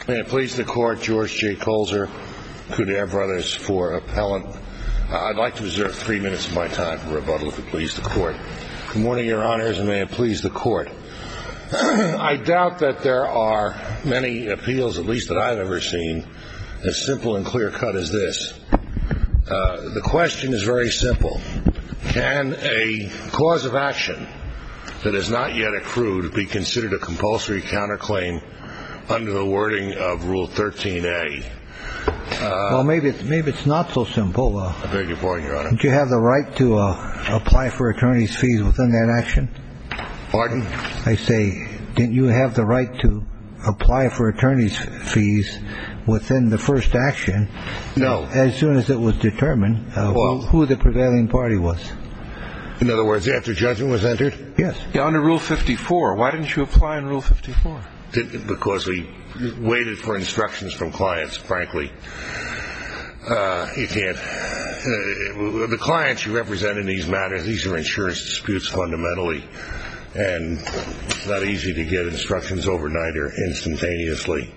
May it please the Court, George J. Colzer, Coudert Brothers for appellant. I'd like to reserve 3 minutes of my time for rebuttal, if it please the Court. Good morning, Your Honors, and may it please the Court. I doubt that there are many appeals, at least that I've ever seen, as simple and clear-cut as this. The question is very simple. Can a cause of action that is not yet accrued be considered a compulsory counterclaim under the wording of Rule 13a? Well, maybe it's not so simple. I beg your pardon, Your Honor. Don't you have the right to apply for attorney's fees within that action? Pardon? I say, didn't you have the right to apply for attorney's fees within the first action? No. As soon as it was determined who the prevailing party was. In other words, after judgment was entered? Yes. Yeah, under Rule 54. Why didn't you apply in Rule 54? Because we waited for instructions from clients, frankly. You can't. The clients you represent in these matters, these are insurance disputes fundamentally, and it's not easy to get instructions overnight or instantaneously.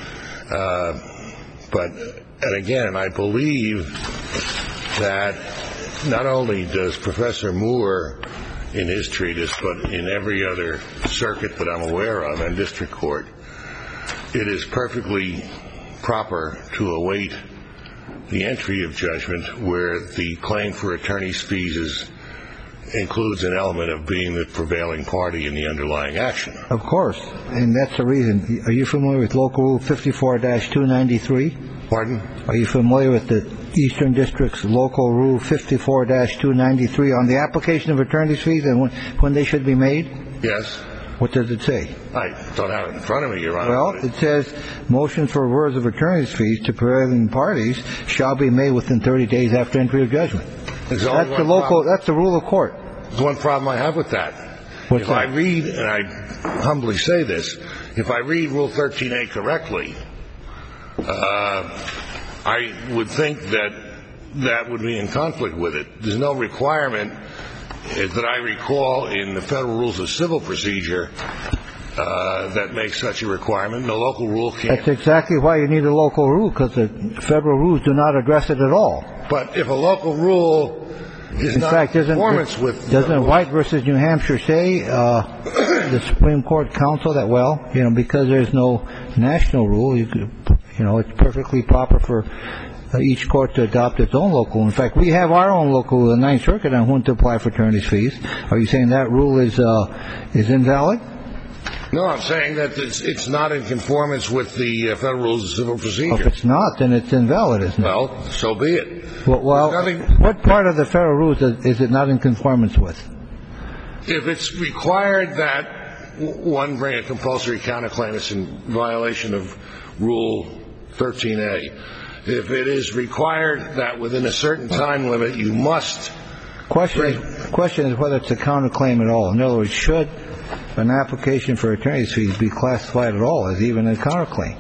And again, I believe that not only does Professor Moore in his treatise, but in every other circuit that I'm aware of and district court, it is perfectly proper to await the entry of judgment where the claim for attorney's fees includes an element of being the prevailing party in the underlying action. Of course, and that's the reason. Are you familiar with Local Rule 54-293? Pardon? Are you familiar with the Eastern District's Local Rule 54-293 on the application of attorney's fees and when they should be made? Yes. What does it say? I don't have it in front of me, Your Honor. Well, it says motions for awards of attorney's fees to prevailing parties shall be made within 30 days after entry of judgment. That's the rule of court. There's one problem I have with that. What's that? I read, and I humbly say this, if I read Rule 13a correctly, I would think that would be in conflict with it. There's no requirement that I recall in the Federal Rules of Civil Procedure that makes such a requirement. The local rule can't. That's exactly why you need a local rule, because the federal rules do not address it at all. But if a local rule is not in conformance with... Doesn't White versus New Hampshire say, the Supreme Court counsel, that, because there's no national rule, it's perfectly proper for each court to adopt its own local. In fact, we have our own local, the Ninth Circuit, on when to apply for attorney's fees. Are you saying that rule is invalid? No, I'm saying that it's not in conformance with the Federal Rules of Civil Procedure. Well, if it's not, then it's invalid, isn't it? Well, so be it. Well, what part of the Federal Rules is it not in conformance with? If it's required that one bring a compulsory counterclaim, it's in violation of Rule 13a. If it is required that within a certain time limit you must... Question is whether it's a counterclaim at all. In other words, should an application for attorney's fees be classified at all as even a counterclaim?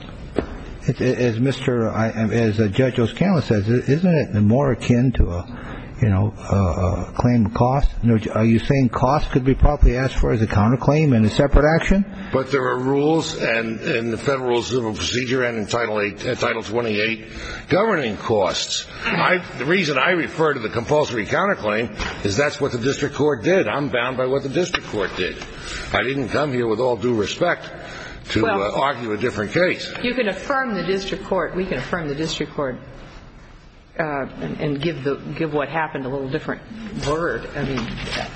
As Judge O'Scanlan says, isn't it more akin to a claim of cost? Are you saying cost could be properly asked for as a counterclaim in a separate action? But there are rules in the Federal Rules of Civil Procedure and in Title 28 governing costs. The reason I refer to the compulsory counterclaim is that's what the district court did. I'm bound by what the district court did. I didn't come here with all due respect to argue a different case. You can affirm the district court. We can affirm the district court and give what happened a little different word. I mean,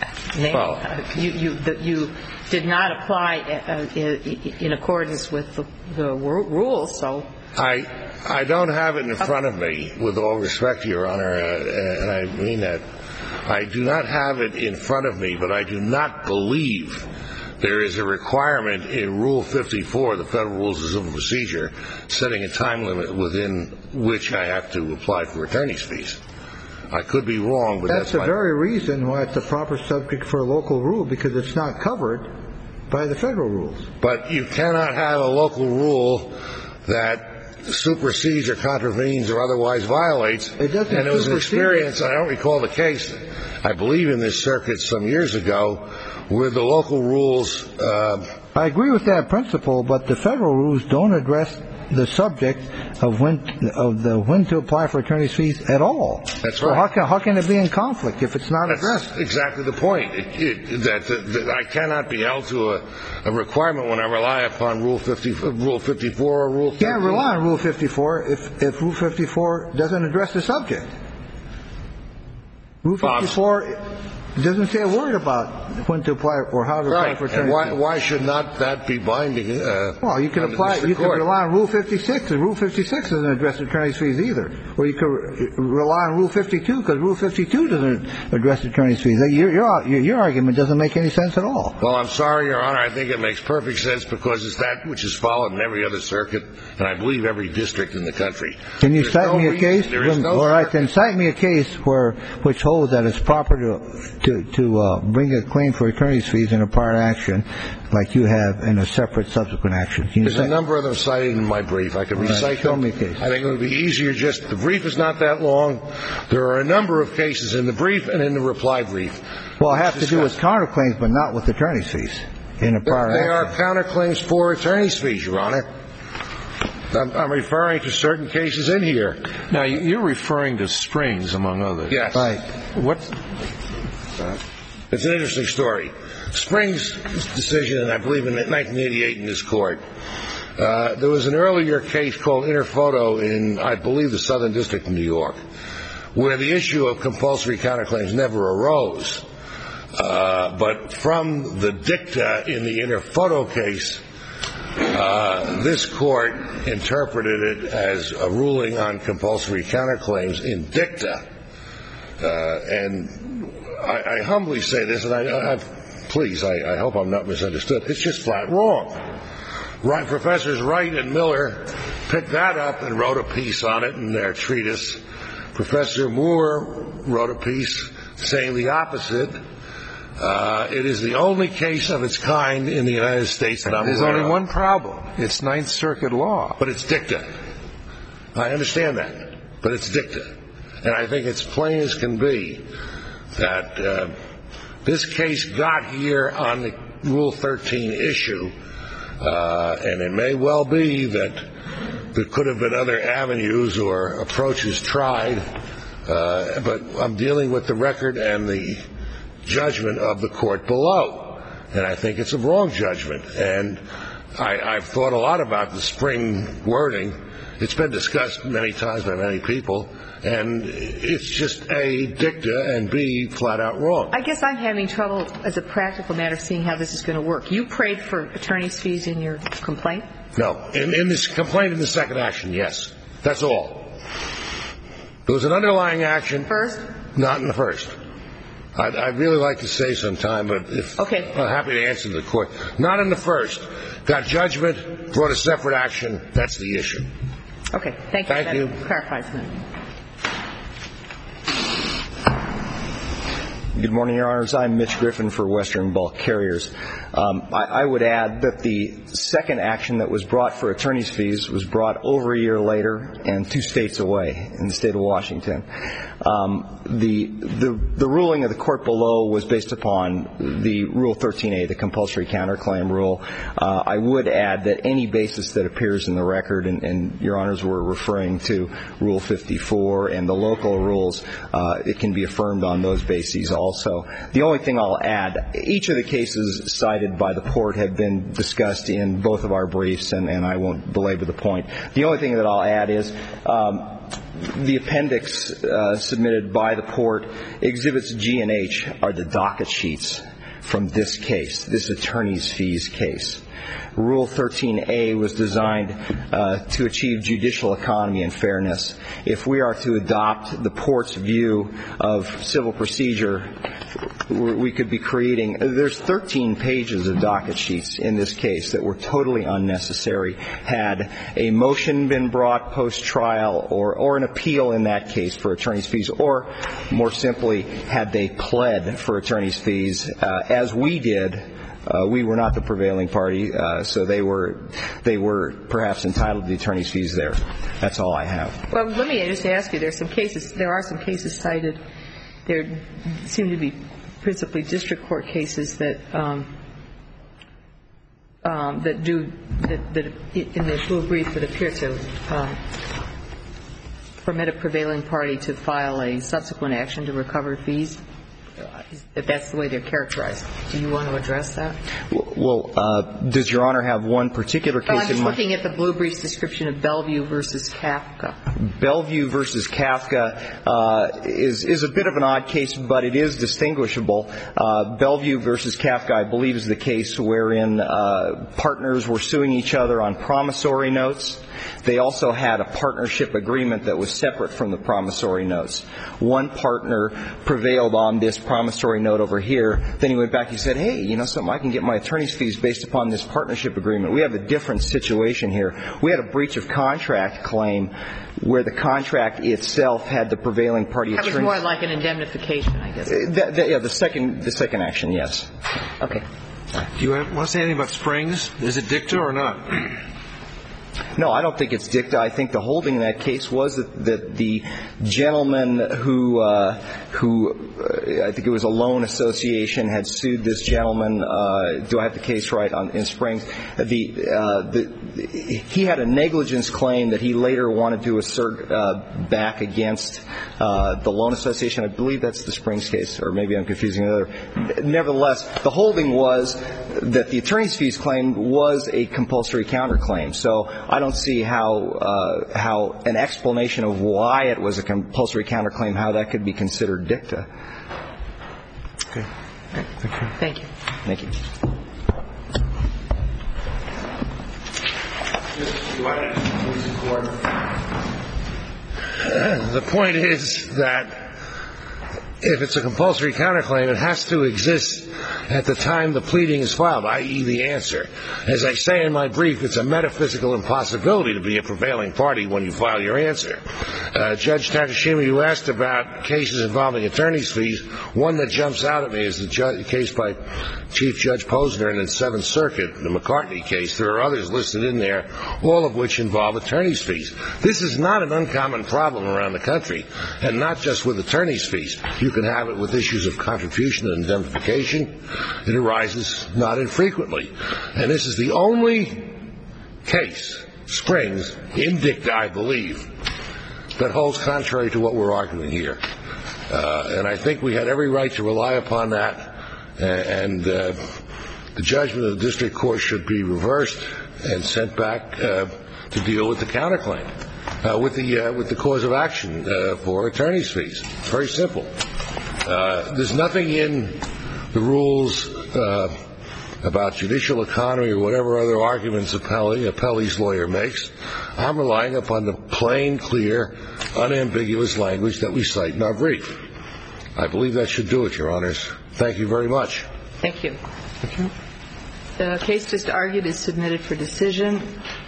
you did not apply in accordance with the rules, so. I don't have it in front of me, with all respect to Your Honor, and I mean that. I do not have it in front of me, but I do not believe there is a requirement in Rule 54, the Federal Rules of Civil Procedure, setting a time limit within which I have to apply for attorney's fees. I could be wrong, but that's the very reason why it's a proper subject for a local rule, because it's not covered by the federal rules. But you cannot have a local rule that supersedes or contravenes or otherwise violates. It doesn't. And it was an experience, I don't recall the case, I believe in this circuit some years ago, where the local rules... I agree with that principle, but the federal rules don't address the subject of when to apply for attorney's fees at all. That's So right. how can it be in conflict if it's not addressed? That's exactly the point. That I cannot be held to a requirement when I rely upon Rule 54 or Rule 13. You can't rely on Rule 54 if Rule 54 doesn't address the subject. Rule 54 doesn't say a word about when to apply or how to apply for attorney's fees. And why should not that be binding? Well, you can apply. You can rely on Rule 56, and Rule 56 doesn't address attorney's fees either. Or you could rely on Rule 52 because Rule 52 doesn't address attorney's fees. Your argument doesn't make any sense at all. Well, I'm sorry, Your Honor. I think it makes perfect sense because it's that which is followed in every other circuit, and I believe every district in the country. Can you cite me a case? All right, then cite me a case which holds that it's proper to bring a claim for attorney's fees in a prior action like you have in a separate subsequent action. There's a number of them cited in my brief. I could recite them. Show me a case. I think it would be easier just the brief is not that long. There are a number of cases in the brief and in the reply brief. Well, I have to do with counterclaims, but not with attorney's fees in a prior action. They are counterclaims for attorney's fees, Your Honor. I'm referring to certain cases in here. Now, you're referring to Springs, among others. Yes. Right. It's an interesting story. Springs' decision, and I believe in 1988 in this court, there was an earlier case called Interphoto in, I believe, the Southern District of New York, where the issue of compulsory counterclaims never arose. But from the dicta in the Interphoto case, this court interpreted it as a ruling on compulsory counterclaims in dicta. And I humbly say this, and please, I hope I'm not misunderstood. It's just flat wrong. Right, Professors Wright and Miller picked that up and wrote a piece on it in their treatise. Professor Moore wrote a piece saying the opposite. It is the only case of its kind in the United States that I'm aware of. There's only one problem. It's Ninth Circuit law. But it's dicta. I understand that. But it's dicta. And I think it's plain as can be that this case got here on the Rule 13 issue, and it may well be that there could have been other avenues or approaches tried, but I'm dealing with the record and the judgment of the court below, and I think it's a wrong judgment. And I've thought a lot about the Spring wording. It's been discussed many times by many people, and it's just A, dicta, and B, flat out wrong. I guess I'm having trouble as a practical matter seeing how this is going to work. You prayed for attorney's fees in your complaint? No. In this complaint in the second action, yes. That's all. There was an underlying action. First? Not in the first. I'd really like to say some time, but okay. I'm happy to answer the court. Not in the first. Got judgment, brought a separate action. That's the issue. Okay. Thank you. Thank you. That clarifies that. Good morning, Your Honors. I'm Mitch Griffin for Western Bulk Carriers. I would add that the second action that was brought for attorney's fees was brought over a year later and 2 states away in the state of Washington. The ruling of the court below was based upon the Rule 13a, the compulsory counterclaim rule. I would add that any basis that appears in the record, and Your Honors were referring to Rule 54 and the local rules, it can be affirmed on those bases also. The only thing I'll add, each of the cases cited by the court have been discussed in both of our briefs, and I won't belabor the point. The only thing that I'll add is the appendix submitted by the court, Exhibits G and H, are the docket sheets from this case, this attorney's fees case. Rule 13a was designed to achieve judicial economy and fairness. If we are to adopt the court's view of civil procedure, we could be creating, there's 13 pages of docket sheets in this case that were totally unnecessary. Had a motion been brought post-trial or an appeal in that case for attorney's fees, or more simply, had they pled for attorney's fees, as we did, we were not the prevailing party, so they were perhaps entitled to the attorney's fees there. That's all I have. Well, let me just ask you, there are some cases cited. There seem to be principally district court cases that that in the blue brief that appear to permit a prevailing party to file a subsequent action to recover fees, if that's the way they're characterized. Do you want to address that? Well, does Your Honor have one particular case in mind? I'm just looking at the blue brief's description of Bellevue versus Kafka. Bellevue versus Kafka is a bit of an odd case, but it is distinguishable. Bellevue versus Kafka, I believe, is the case wherein partners were suing each other on promissory notes. They also had a partnership agreement that was separate from the promissory notes. One partner prevailed on this promissory note over here. Then he went back and said, hey, you know something, I can get my attorney's fees based upon this partnership agreement. We have a different situation here. We had a breach of contract claim where the contract itself had the prevailing party attorney. That was more like an indemnification, I guess. Yeah, the second action, yes. Okay. Do you want to say anything about Springs? Is it dicta or not? No, I don't think it's dicta. I think the holding in that case was that the gentleman who I think it was a loan association had sued this gentleman. Do I have the case right in Springs? He had a negligence claim that he later wanted to assert back against the loan association. I believe that's the Springs case, or maybe I'm confusing another. Nevertheless, the holding was that the attorney's fees claim was a compulsory counterclaim. So I don't see how an explanation of why it was a compulsory counterclaim, how that could be considered dicta. Okay. Thank you. Thank you. The point is that if it's a compulsory counterclaim, it has to exist at the time the pleading is filed, i.e. the answer. As I say in my brief, it's a metaphysical impossibility to be a prevailing party when you file your answer. Judge Takashima, you asked about cases involving attorney's fees. One that jumps out at me is the case by Chief Judge Posner in the Seventh Circuit, the McCartney case. There are others listed in there, all of which involve attorney's fees. This is not an uncommon problem around the country, and not just with attorney's fees. You can have it with issues of contribution and indemnification. It arises not infrequently. And this is the only case, Springs, in dicta, I believe, that holds contrary to what we're arguing here. And I think we had every right to rely upon that, and the judgment of the district court should be reversed and sent back to deal with the counterclaim, with the cause of action for attorney's fees. It's very simple. There's nothing in the rules about judicial economy or whatever other arguments appellee's lawyer makes. I'm relying upon the plain, clear, unambiguous language that we cite in our brief. I believe that should do it, Your Honors. Thank you very much. Thank you. The case just argued is submitted for decision.